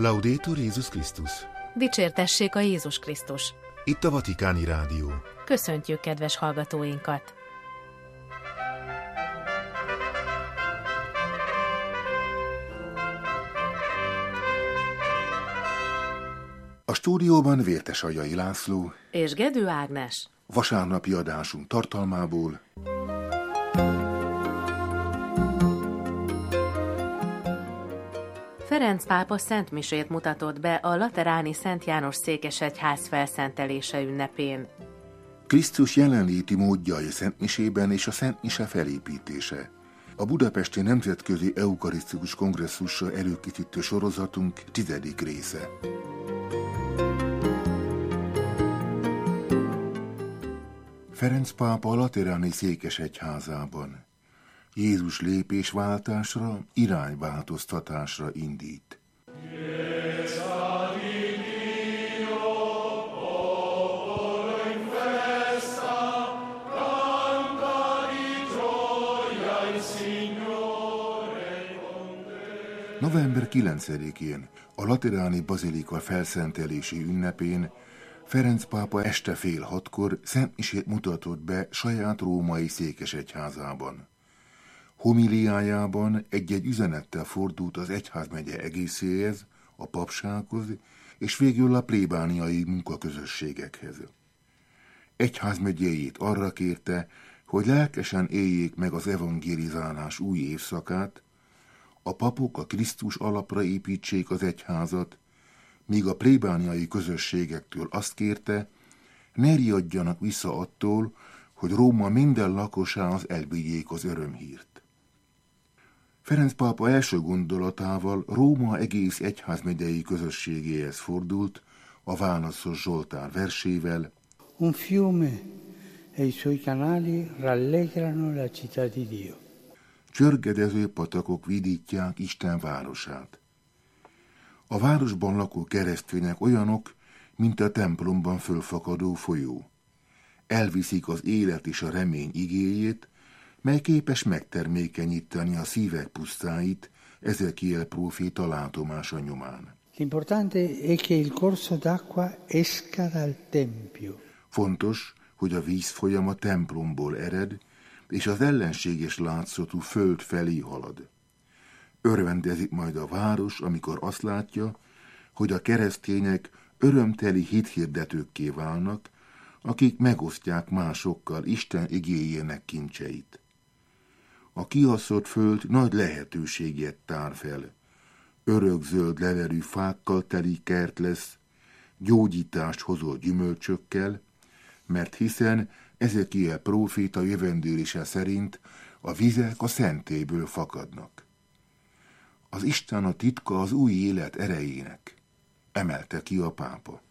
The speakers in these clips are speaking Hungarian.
Laudetur Jézus Krisztus! Dicsértessék a Jézus Krisztus! Itt a Vatikáni Rádió. Köszöntjük kedves hallgatóinkat! A stúdióban Vértesaljai László és Gedő Ágnes. Vasárnapi adásunk tartalmából: Ferenc pápa szentmisét mutatott be a lateráni Szent János székesegyház felszentelése ünnepén. Krisztus jelenléti módjai a szentmisében és a szentmise felépítése. A Budapesti Nemzetközi Eukarisztikus Kongresszusra előkészítő sorozatunk 10. része. Ferenc pápa a lateráni székesegyházában Jézus lépésváltásra, irányváltoztatásra indít. November 9-én, a lateráni bazilika felszentelési ünnepén Ferenc pápa este 5:30 szentmisét mutatott be saját római székesegyházában. Homiliájában egy-egy üzenettel fordult az egyházmegye egészéhez, a papsághoz, és végül a plébániai munkaközösségekhez. Egyházmegyéjét arra kérte, hogy lelkesen éljék meg az evangelizálás új évszakát, a papok a Krisztus alapra építsék az egyházat, míg a plébániai közösségektől azt kérte, ne riadjanak vissza attól, hogy Róma minden lakosához elvigyék az örömhírt. Ferenc pápa első gondolatával Róma egész egyházmegyei közösségéhez fordult, a válaszos Zsoltár versével: Un fiume e i suoi canali rallegrano la città di Dio. Csörgedező patakok vidítják Isten városát. A városban lakó keresztények olyanok, mint a templomban fölfakadó folyó. Elviszik az élet és a remény igéjét, mely képes megtermékenyíteni a szívek pusztáit, Ezechiel próféta látomása nyomán. L'importante è che il corso d'acqua esca dal tempio. Fontos, hogy a vízfolyam a templomból ered, és az ellenséges látszatú föld felé halad. Örvendezik majd a város, amikor azt látja, hogy a keresztények örömteli hithirdetőkké válnak, akik megosztják másokkal Isten igéjének kincseit. A kiasszott föld nagy lehetőséget tár fel. Örökzöld levelű fákkal teli kert lesz, gyógyítást hozó gyümölcsökkel, mert hiszen Ezechiel próféta jövendőlése szerint a vizek a szentélyből fakadnak. Az Isten a titka az új élet erejének, emelte ki a pápa.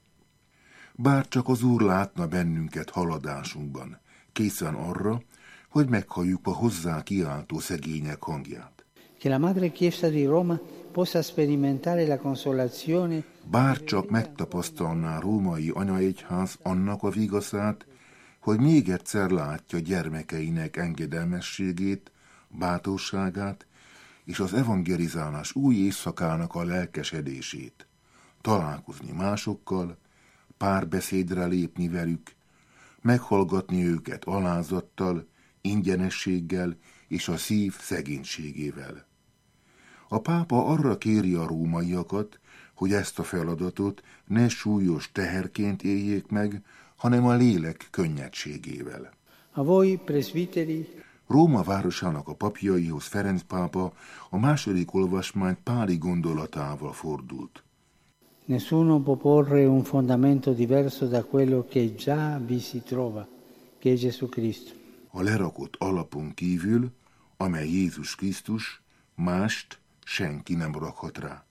Bár csak az Úr látna bennünket haladásunkban, készen arra, hogy meghalljuk a hozzá kiáltó szegények hangját. Che la Madre Chiesa di Roma possa sperimentare la consolazione. Bár csak megtapasztalná római anyaegyház annak a vigaszát, hogy még egyszer látja gyermekeinek engedelmességét, bátorságát és az evangelizálás új évszakának a lelkesedését, találkozni másokkal, párbeszédre lépni velük, meghallgatni őket alázattal, ingyenességgel és a szív szegénységével. A pápa arra kéri a rómaiakat, hogy ezt a feladatot ne súlyos teherként éljék meg, hanem a lélek könnyedségével. A voi, presbiteri. Róma városának a papjaihoz Ferenc pápa a második olvasmány páli gondolatával fordult. Nessuno può porre un fondamento diverso da quello che già vi si trova, che è Gesù Cristo. A lerakott alapon kívül, amely Jézus Krisztus, mást senki nem rakhat rá.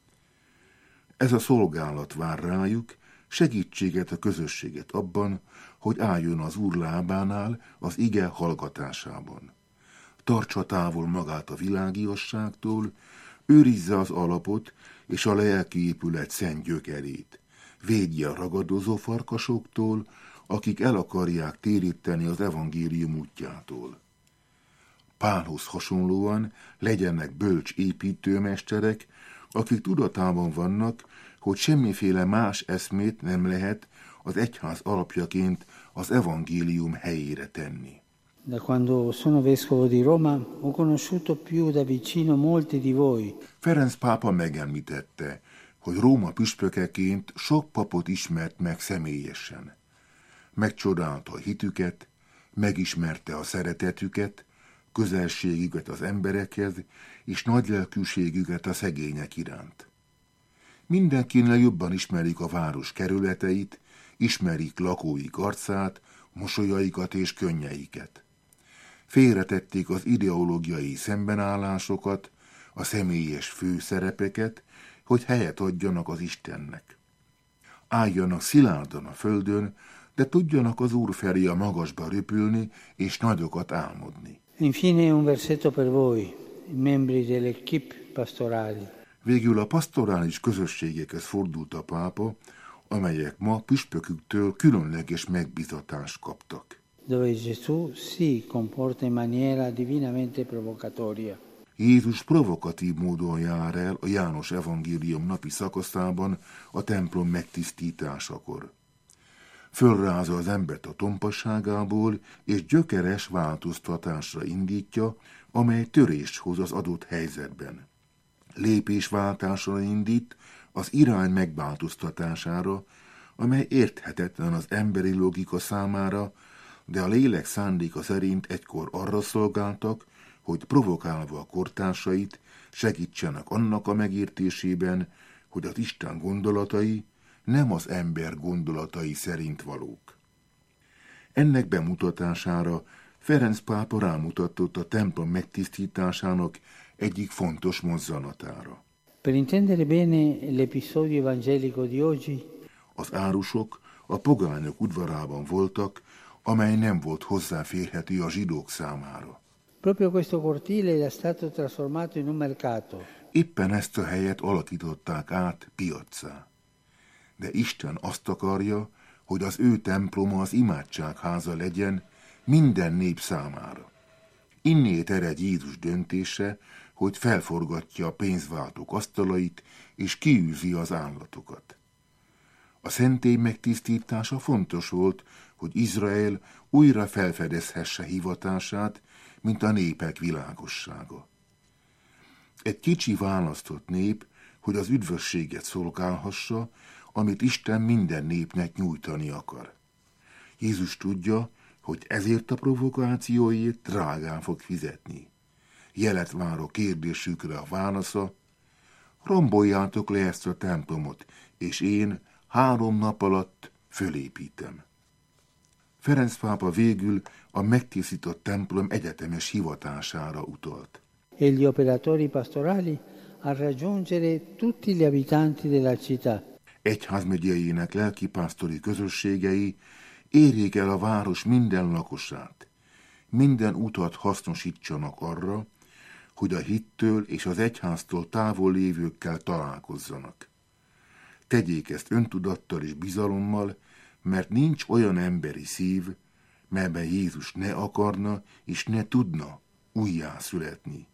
Ez a szolgálat vár rájuk, segítséget a közösséget abban, hogy álljon az Úr lábánál az ige hallgatásában. Tartsa távol magát a világiasságtól, őrizze az alapot és a lelki épület szent gyökerét. Védje a ragadozó farkasoktól, akik el akarják téríteni az evangélium útjától. Pálhoz hasonlóan legyenek bölcs építőmesterek, akik tudatában vannak, hogy semmiféle más eszmét nem lehet az egyház alapjaként az evangélium helyére tenni. Da quando sono vescovo di Roma ho conosciuto più da vicino molti di voi. Ferenc pápa megemlítette, hogy Róma püspökeként sok papot ismert meg személyesen. Megcsodálta a hitüket, megismerte a szeretetüket, közelségüket az emberekhez, és nagylelkűségüket a szegények iránt. Mindenkinél jobban ismerik a város kerületeit, ismerik lakóik arcát, mosolyaikat és könnyeiket. Félretették az ideológiai szembenállásokat, a személyes főszerepeket, hogy helyet adjanak az Istennek. Álljanak szilárdan a földön, de tudjanak az Úr felé a magasba röpülni és nagyokat álmodni. Infine un versetto per voi, membri dell'equipe pastorali. Végül a pastorális közösségekhez fordult a pápa, amelyek ma püspöküktől különleges megbízatást kaptak. Dove Gesù si comporta in maniera divinamente provocatoria. Jézus provokatív módon jár el a János evangélium napi szakaszában a templom megtisztításakor. Fölrázza az embert a tompasságából, és gyökeres változtatásra indítja, amely törést hoz az adott helyzetben. Lépésváltásra indít, az irány megváltoztatására, amely érthetetlen az emberi logika számára, de a lélek szándéka szerint egykor arra szolgáltak, hogy provokálva a kortársait segítsenek annak a megértésében, hogy az Isten gondolatai nem az ember gondolatai szerint valók. Ennek bemutatására Ferenc pápa rámutatott a templom megtisztításának egyik fontos mozzanatára. Per intendere bene l'episodio evangelico di oggi, az árusok a pogányok udvarában voltak, amely nem volt hozzáférhető a zsidók számára. Proprio questo cortile era stato trasformato in un mercato. Éppen ezt a helyet alakították át piaccá. De Isten azt akarja, hogy az ő temploma az imádságháza legyen minden nép számára. Innét ered Jézus döntése, hogy felforgatja a pénzváltók asztalait, és kiűzi az állatokat. A szentély megtisztítása fontos volt, hogy Izrael újra felfedezhesse hivatását, mint a népek világossága. Egy kicsi választott nép, hogy az üdvösséget szolgálhassa, amit Isten minden népnek nyújtani akar. Jézus tudja, hogy ezért a provokációért drágán fog fizetni. Jelet vár a kérdésükre a válasza: romboljátok le ezt a templomot, és én 3 nap alatt fölépítem. Ferenc pápa végül a megtisztított templom egyetemes hivatására utalt. E gli operatori pastorali a raggiungere tutti gli abitanti della città. Egyházmegyeinek lelkipásztori közösségei érjék el a város minden lakosát, minden utat hasznosítsanak arra, hogy a hittől és az egyháztól távol lévőkkel találkozzanak. Tegyék ezt öntudattal és bizalommal, mert nincs olyan emberi szív, melyben Jézus ne akarna és ne tudna újjászületni.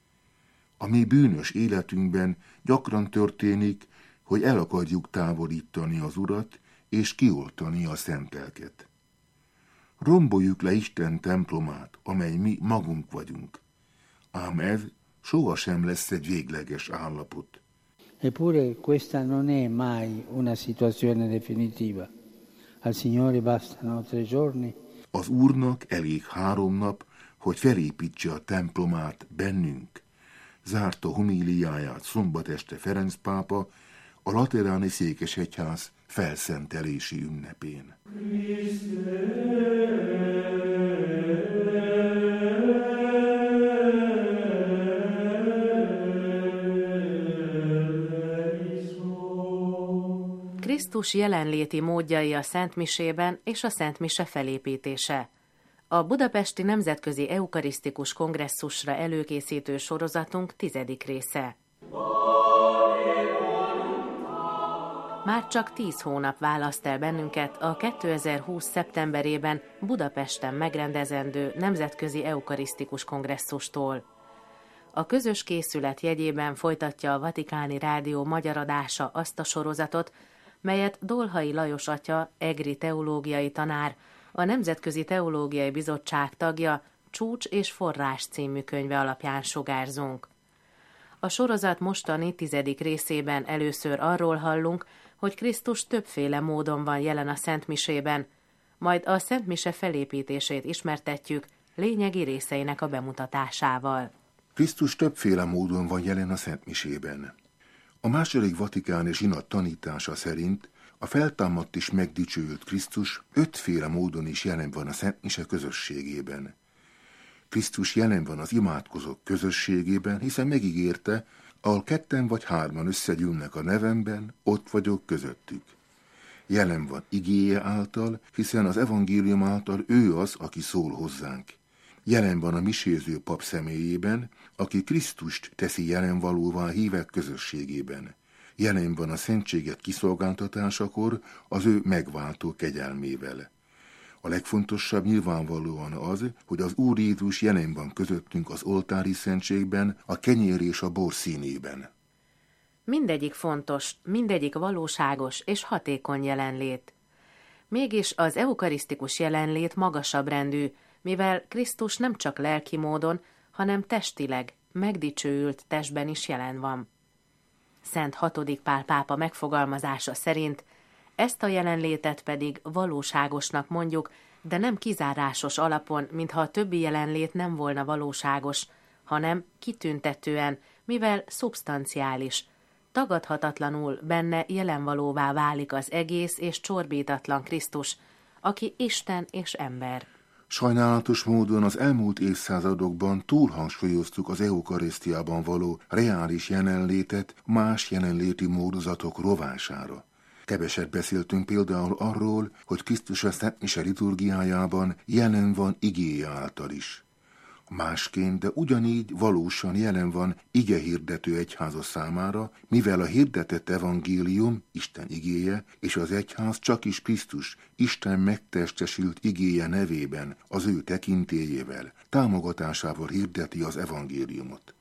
A mi bűnös életünkben gyakran történik, hogy el akarjuk távolítani az Urat és kioltani a szent lelket. Romboljuk le Isten templomát, amely mi magunk vagyunk, ám ez sohasem lesz egy végleges állapot. Eppure questa non è mai una situazione definitiva. Al Signore bastano 3 giorni. Az Úrnak elég 3 nap, hogy felépítse a templomát bennünk. Zárta homíliáját szombat este Ferenc pápa a lateráni székesegyház felszentelési ünnepén. Krisztus jelenléti módjai a szentmisében és a szentmise felépítése. A Budapesti Nemzetközi Eukarisztikus Kongresszusra előkészítő sorozatunk 10. része. Már csak 10 hónap választ el bennünket a 2020. szeptemberében Budapesten megrendezendő Nemzetközi Eukarisztikus Kongresszustól. A közös készület jegyében folytatja a Vatikáni Rádió magyar adása azt a sorozatot, melyet Dolhai Lajos atya, egri teológiai tanár, a Nemzetközi Teológiai Bizottság tagja, Csúcs és forrás című könyve alapján sugárzunk. A sorozat mostani 10. részében először arról hallunk, hogy Krisztus többféle módon van jelen a szentmisében, majd a szentmise felépítését ismertetjük lényegi részeinek a bemutatásával. Krisztus többféle módon van jelen a szentmisében. A második vatikáni zsinat tanítása szerint a feltámadt és megdicsőült Krisztus 5 féle módon is jelen van a szentmise közösségében. Krisztus jelen van az imádkozók közösségében, hiszen megígérte, ahol 2 vagy 3 összegyűlnek a nevemben, ott vagyok közöttük. Jelen van igéje által, hiszen az evangélium által ő az, aki szól hozzánk. Jelen van a miséző pap személyében, aki Krisztust teszi jelenvalóvá hívek közösségében. Jelen van a szentséget kiszolgáltatásakor az ő megváltó kegyelmével. A legfontosabb nyilvánvalóan az, hogy az Úr Jézus jelen van közöttünk az oltári szentségben, a kenyér és a bor színében. Mindegyik fontos, mindegyik valóságos és hatékony jelenlét. Mégis az eukarisztikus jelenlét magasabb rendű, mivel Krisztus nem csak lelki módon, hanem testileg, megdicsőült testben is jelen van. Szent 6. Pál pápa megfogalmazása szerint ezt a jelenlétet pedig valóságosnak mondjuk, de nem kizárásos alapon, mintha a többi jelenlét nem volna valóságos, hanem kitüntetően, mivel szubstanciális, tagadhatatlanul benne jelenvalóvá válik az egész és csorbítatlan Krisztus, aki Isten és ember. Sajnálatos módon az elmúlt évszázadokban túlhangsúlyoztuk az eukarisztiában való reális jelenlétet más jelenléti módozatok rovására. Keveset beszéltünk például arról, hogy Krisztus a szentmise liturgiájában jelen van igéje által is. Másként, de ugyanígy valósan jelen van igehirdető egyháza számára, mivel a hirdetett evangélium, Isten igéje, és az egyház csakis Krisztus, Isten megtestesült igéje nevében, az ő tekintélyével, támogatásával hirdeti az evangéliumot.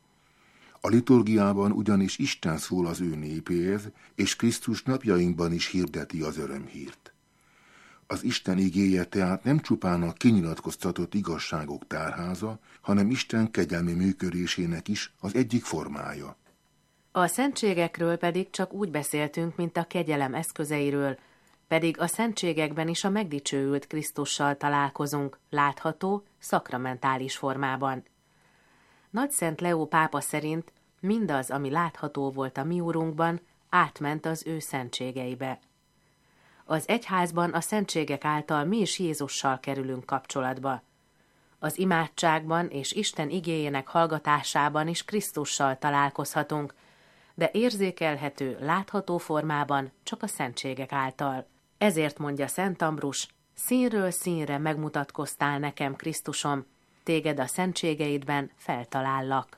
A liturgiában ugyanis Isten szól az ő népéhez, és Krisztus napjainkban is hirdeti az örömhírt. Az Isten igéje tehát nem csupán a kinyilatkoztatott igazságok tárháza, hanem Isten kegyelmi működésének is az egyik formája. A szentségekről pedig csak úgy beszéltünk, mint a kegyelem eszközeiről, pedig a szentségekben is a megdicsőült Krisztussal találkozunk, látható, szakramentális formában. Nagyszent Leó pápa szerint mindaz, ami látható volt a mi úrunkban, átment az ő szentségeibe. Az egyházban a szentségek által mi is Jézussal kerülünk kapcsolatba. Az imádságban és Isten igéjének hallgatásában is Krisztussal találkozhatunk, de érzékelhető, látható formában csak a szentségek által. Ezért mondja Szent Ambrus, színről színre megmutatkoztál nekem, Krisztusom, téged a szentségeidben feltalállak.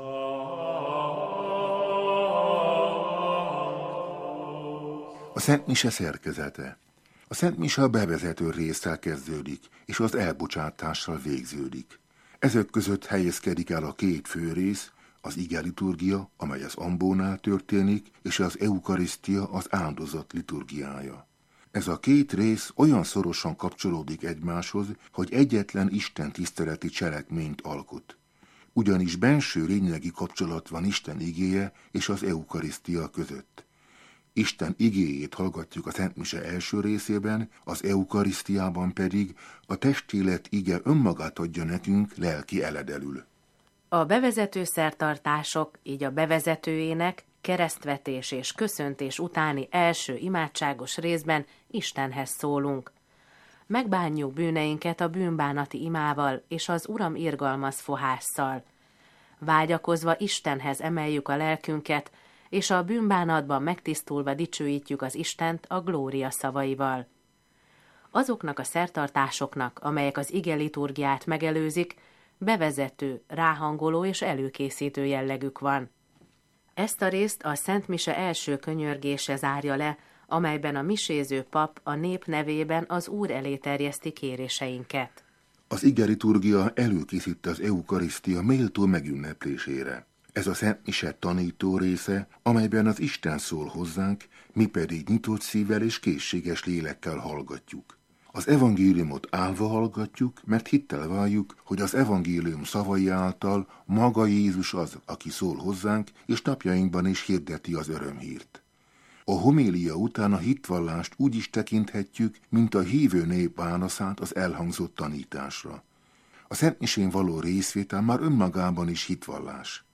A szentmise szerkezete. A szentmise a bevezető résszel kezdődik, és az elbocsátással végződik. Ezek között helyezkedik el a 2 főrész, az ige liturgia, amely az ambónál történik, és az eukarisztia, az áldozat liturgiája. Ez a 2 rész olyan szorosan kapcsolódik egymáshoz, hogy egyetlen Isten tiszteleti cselekményt alkot. Ugyanis benső lényegi kapcsolat van Isten igéje és az eukarisztia között. Isten igéjét hallgatjuk a szentmise első részében, az eukarisztiában pedig a testélet ige önmagát adja nekünk lelki eledelül. A bevezető szertartások, így a bevezetőjének, keresztvetés és köszöntés utáni első imádságos részben Istenhez szólunk. Megbánjuk bűneinket a bűnbánati imával és az Uram irgalmaz fohásszal. Vágyakozva Istenhez emeljük a lelkünket, és a bűnbánatban megtisztulva dicsőítjük az Istent a glória szavaival. Azoknak a szertartásoknak, amelyek az ige liturgiát megelőzik, bevezető, ráhangoló és előkészítő jellegük van. Ezt a részt a Szent Mise első könyörgése zárja le, amelyben a miséző pap a nép nevében az Úr elé terjeszti kéréseinket. Az igeliturgia előkészíti az eukarisztia méltó megünneplésére. Ez a Szent Mise tanító része, amelyben az Isten szól hozzánk, mi pedig nyitott szívvel és készséges lélekkel hallgatjuk. Az evangéliumot állva hallgatjuk, mert hittel valljuk, hogy az evangélium szavai által maga Jézus az, aki szól hozzánk, és napjainkban is hirdeti az örömhírt. A homélia után a hitvallást úgy is tekinthetjük, mint a hívő nép válaszát az elhangzott tanításra. A Szent Misén való részvétel már önmagában is hitvallás.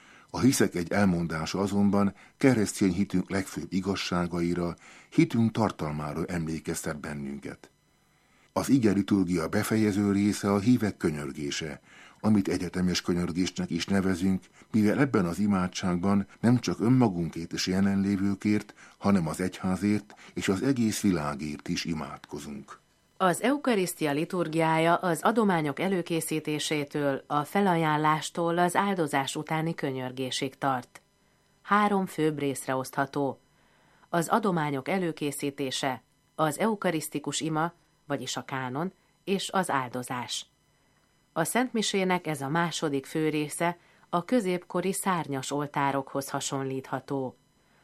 A hiszek egy elmondása azonban keresztény hitünk legfőbb igazságaira, hitünk tartalmára emlékeztet bennünket. Az igeliturgia befejező része a hívek könyörgése, amit egyetemes könyörgésnek is nevezünk, mivel ebben az imádságban nem csak önmagunkért és jelenlévőkért, hanem az egyházért és az egész világért is imádkozunk. Az eukarisztia liturgiája az adományok előkészítésétől, a felajánlástól az áldozás utáni könyörgésig tart. 3 főbb részre osztható. Az adományok előkészítése, az eukarisztikus ima, vagyis a kánon, és az áldozás. A szentmisének ez a második fő része a középkori szárnyas oltárokhoz hasonlítható.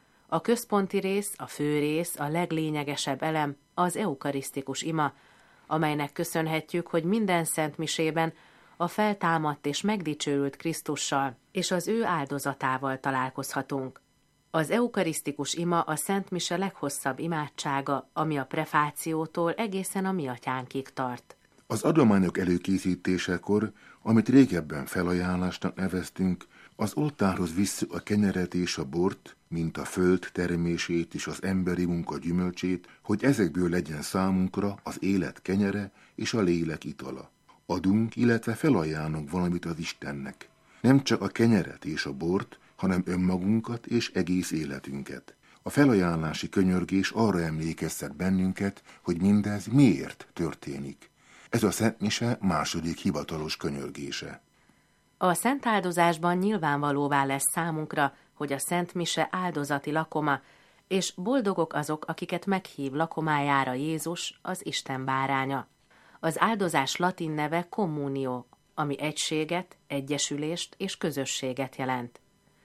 A központi rész, a fő rész, a leglényegesebb elem az eukarisztikus ima, amelynek köszönhetjük, hogy minden szentmisében a feltámadt és megdicsőült Krisztussal és az ő áldozatával találkozhatunk. Az eukarisztikus ima a szentmise leghosszabb imádsága, ami a prefációtól egészen a Mi Atyánkig tart. Az adományok előkészítésekor, amit régebben felajánlásnak neveztünk, az oltárhoz visszük a kenyeret és a bort, mint a föld termését és az emberi munka gyümölcsét, hogy ezekből legyen számunkra az élet kenyere és a lélek itala. Adunk, illetve felajánlunk valamit az Istennek. Nem csak a kenyeret és a bort, hanem önmagunkat és egész életünket. A felajánlási könyörgés arra emlékeztet bennünket, hogy mindez miért történik. Ez a Szent Mise második hivatalos könyörgése. A szentáldozásban nyilvánvalóvá lesz számunkra, hogy a Szent Mise áldozati lakoma, és boldogok azok, akiket meghív lakomájára Jézus, az Isten báránya. Az áldozás latin neve communio, ami egységet, egyesülést és közösséget jelent.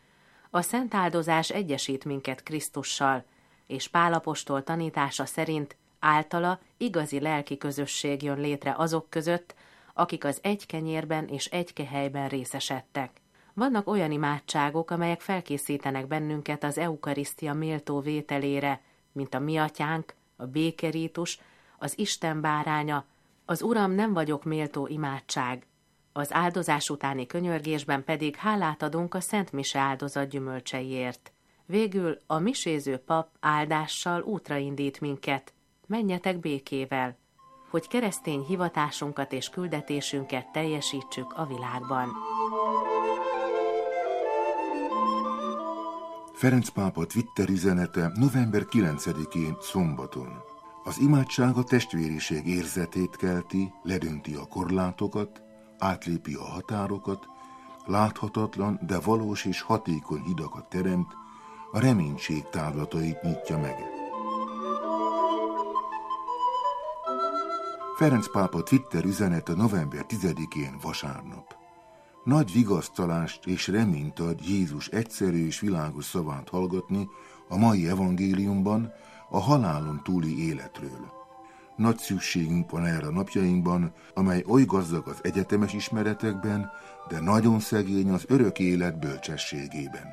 A szentáldozás egyesít minket Krisztussal, és Pál apostol tanítása szerint általa igazi lelki közösség jön létre azok között, akik az egy kenyérben és egy kehelyben részesedtek. Vannak olyan imádságok, amelyek felkészítenek bennünket az eukarisztia méltó vételére, mint a Mi Atyánk, a békerítus, az Isten báránya, az Uram, nem vagyok méltó imádság. Az áldozás utáni könyörgésben pedig hálát adunk a Szent Mise áldozat gyümölcseiért. Végül a miséző pap áldással útra indít minket. Menjetek békével, hogy keresztény hivatásunkat és küldetésünket teljesítsük a világban. Ferenc pápa Twitter üzenete november 9-én szombaton. Az imádság a testvériség érzetét kelti, ledönti a korlátokat, átlépi a határokat, láthatatlan, de valós és hatékony hidakat teremt, a reménység távlatait nyitja meg. Ferenc pápa Twitter üzenete november 10-én vasárnap. Nagy vigasztalást és reményt ad Jézus egyszerű és világos szavát hallgatni a mai evangéliumban a halálon túli életről. Nagy szükségünk van erre a napjainkban, amely oly gazdag az egyetemes ismeretekben, de nagyon szegény az örök élet bölcsességében.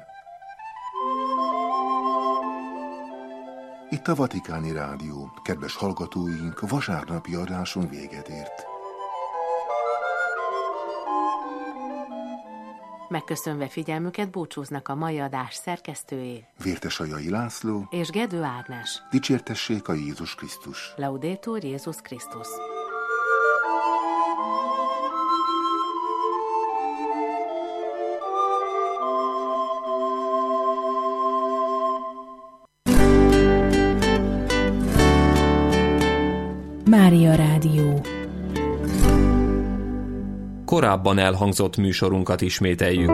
Itt a Vatikáni Rádió, kedves hallgatóink, vasárnapi adáson véget ért. Megköszönve figyelmüket búcsúznak a mai adás szerkesztőjé, Vértesajai László és Gedő Ágnes. Dicsértessék a Jézus Krisztus! Laudetur Jézus Krisztus! Mária Rádió. Korábban elhangzott műsorunkat ismételjük.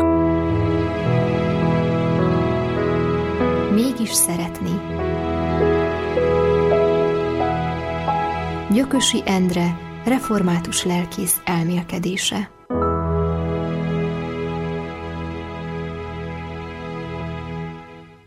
Mégis szeretni. Gyökösi Endre református lelkész elmélkedése.